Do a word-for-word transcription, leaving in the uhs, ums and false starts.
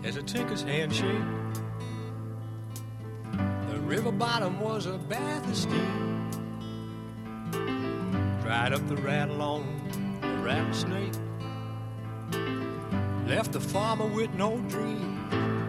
as a tinker's handshake. The river bottom was a bath of steam, dried up the rattle on the rattlesnake, left the farmer with no dream.